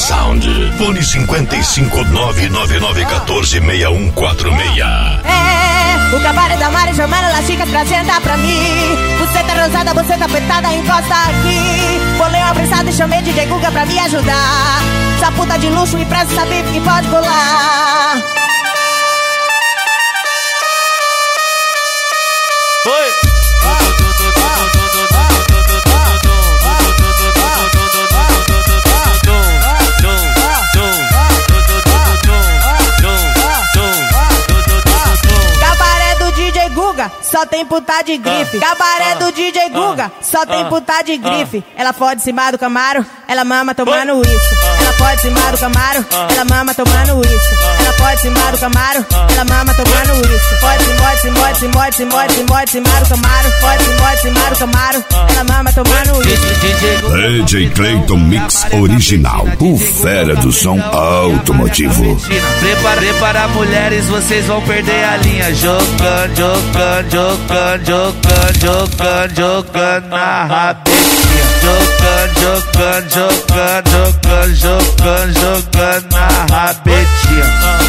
Sound. Fone 55999146146. O cabaré da Mari chamando ela chica pra sentar pra mim. Você tá rosada, você tá apertada, encosta aqui. Bolei uma prensada e chamei DJ Guga pra me ajudar. Essa puta de luxo me presta saber que pode colar. Oi! Só tem puta de grife. Cabaré do DJ Guga, só tem puta de grife. Ela fode cima do Camaro, ela mama tomando uísque. Ela fode cima do Camaro, ela mama tomando uísque. Ela fode cima do Camaro, ela mama tomando uísque. Fode cima do Camaro, fode cima do Camaro, ela mama tomando uísque. DJ Clayton Mix Original, o fera do som automotivo. Prepara mulheres, vocês vão perder a linha. Jogando na rabetinha. Jogando na rabetinha.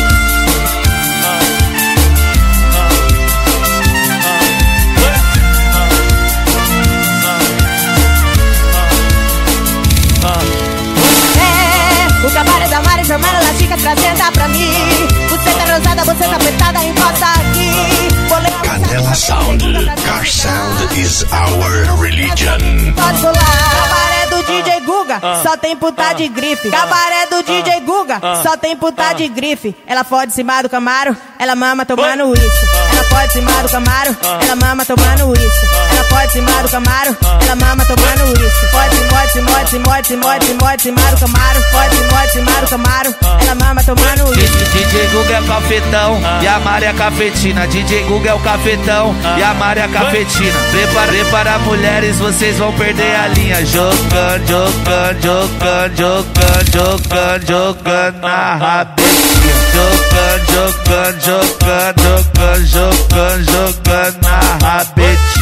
O cabaré da Mari chamando ela chica pra sentar pra mim. Você tá rosada, você tá apertada, encosta aqui. Canela Sound. Car Sound is our religion. Pode colar. Cabaré do DJ Guga, só tem puta de grife. Cabaré do DJ Guga, só tem puta de grife. Ela fode cima do Camaro, ela mama tomando uísque. Ela fode cima do Camaro, ela mama tomando uísque. Ela fode cima do Camaro, ela mama tomando uísque. Fode cima do Camaro, fode cima do Camaro, ela mama tomando uísque. DJ Guga é o cafetão e a Mari é a cafetina. DJ Guga é o cafetão e a Mari é a cafetina. Prepara mulheres, vocês vão perder a linha. Jogando na rabetinha. Jogando na rabetinha.